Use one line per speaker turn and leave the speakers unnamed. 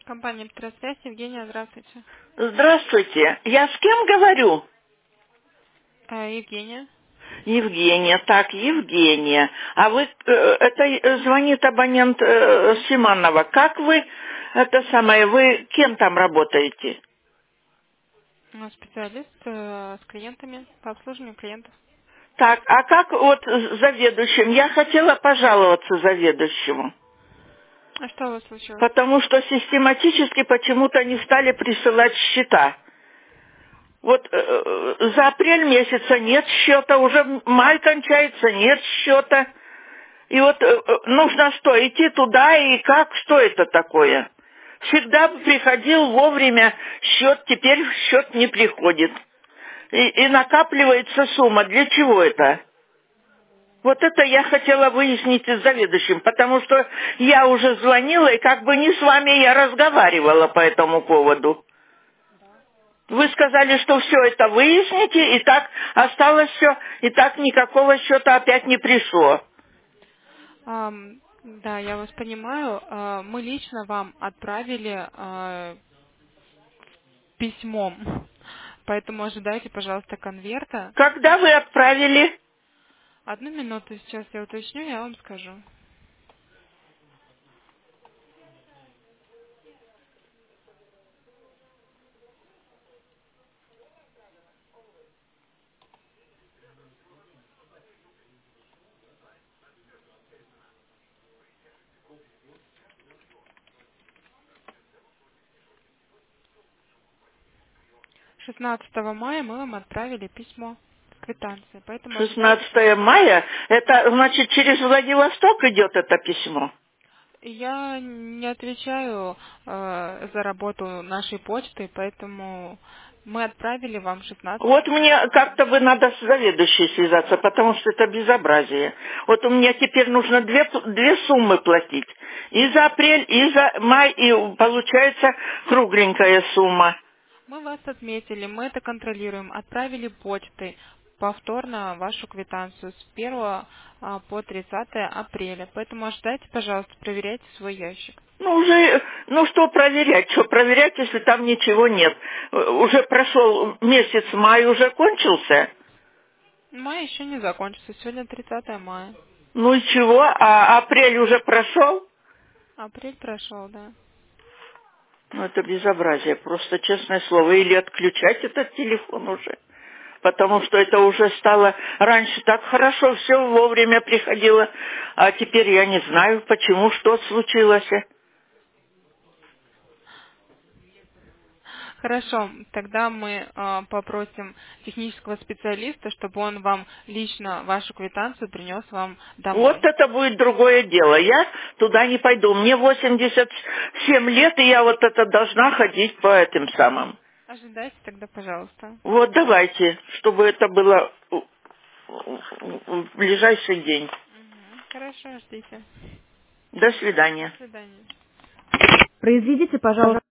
Компания «Петросвязь», Евгения, здравствуйте.
Здравствуйте. Я с кем говорю?
Евгения.
Евгения. Так, Евгения. А вы, звонит абонент Симанова. Как вы, вы кем там работаете?
Специалист с клиентами, по обслуживанию клиентов.
Так, а как вот с заведующим? Я хотела пожаловаться заведующему.
А что у вас случилось?
Потому что систематически почему-то не стали присылать счета. Вот за апрель месяца нет счета, уже май кончается, нет счета. И вот нужно что, идти туда и как, что это такое? Всегда приходил вовремя счет, теперь счет не приходит. И накапливается сумма. Для чего это? Вот это я хотела выяснить с заведующим, потому что я уже звонила, и как бы не с вами я разговаривала по этому поводу. Вы сказали, что все это выясните, и так осталось все, и так никакого счета опять не пришло.
Да, я вас понимаю. Мы лично вам отправили письмом, поэтому ожидайте, пожалуйста, конверта.
Когда вы отправили?
Одну минуту, сейчас я уточню, я вам скажу. 16 мая мы вам отправили письмо с квитанцией, поэтому ожидайте,
16
пожалуйста.
мая, это значит через Владивосток идет это письмо.
Я не отвечаю за работу нашей почты, поэтому мы отправили вам 16
Вот мне
мая.
как-то бы надо с заведующей связаться, потому что это безобразие. Вот у меня теперь нужно две суммы платить. И за апрель, и за май, и получается кругленькая сумма.
Мы вас отметили, мы это контролируем, отправили почтой повторно вашу квитанцию с 1 по 30 апреля. Поэтому ожидайте, пожалуйста, проверяйте свой ящик.
Ну, уже, ну что проверять, если там ничего нет. Уже прошел месяц май, уже кончился.
Май еще не закончился, сегодня 30 мая.
Ну и чего, а апрель уже прошел?
Апрель прошел, да.
Ну, это безобразие, просто честное слово. Или отключать этот телефон уже. Потому что это уже стало... Раньше так хорошо, все вовремя приходило. А теперь я не знаю, почему, что случилось.
Хорошо, тогда мы попросим технического специалиста, чтобы он вам лично вашу квитанцию принес вам
Вот
домой.
это будет другое дело. Я туда не пойду. Мне 87 лет, и я вот это должна ходить по этим самым.
Ожидайте тогда, пожалуйста.
Вот давайте, чтобы это было в ближайший день.
Хорошо, ждите.
До
До
свидания.
свидания.
Произведите, пожалуйста,